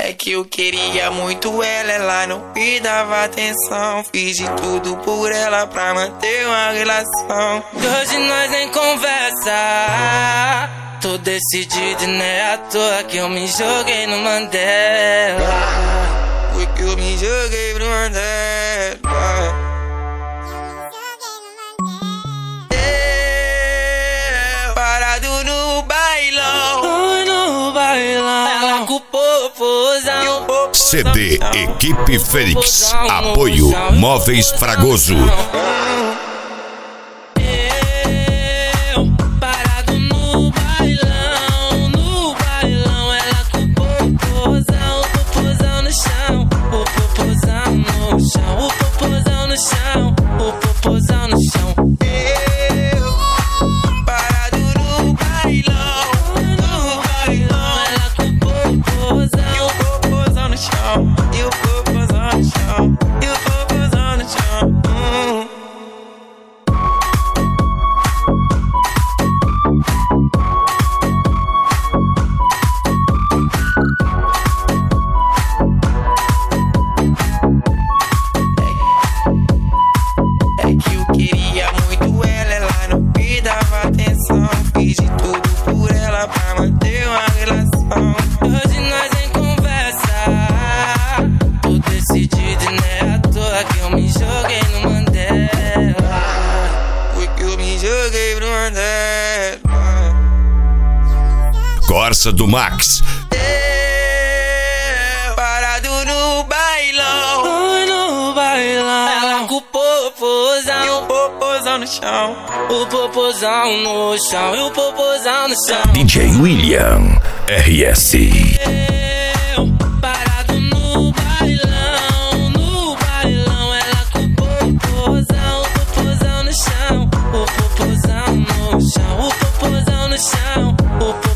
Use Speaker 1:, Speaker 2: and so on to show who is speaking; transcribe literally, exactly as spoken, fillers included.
Speaker 1: É que eu queria muito ela, ela não me dava atenção. Fiz de tudo por ela pra manter uma relação.
Speaker 2: Hoje nós nem conversa. Tô decidido e não é à toa que eu me joguei no Mandela.
Speaker 1: Foi que eu me joguei no Mandela. Eu, parado no bailão.
Speaker 2: No bailão. Ela com o popozão.
Speaker 3: C D Equipe Fênix. Apoio Móveis Fragoso. Corsa do Max.
Speaker 1: Eu, parado no bailão.
Speaker 2: No bailão. Ela com o popozão.
Speaker 1: E o popozão no chão.
Speaker 2: O popozão no chão. E o popozão no chão.
Speaker 3: D J William R S.
Speaker 2: Eu, parado no bailão. No bailão. Ela com o popozão. O popozão no chão. O popozão no chão. O popozão no chão. O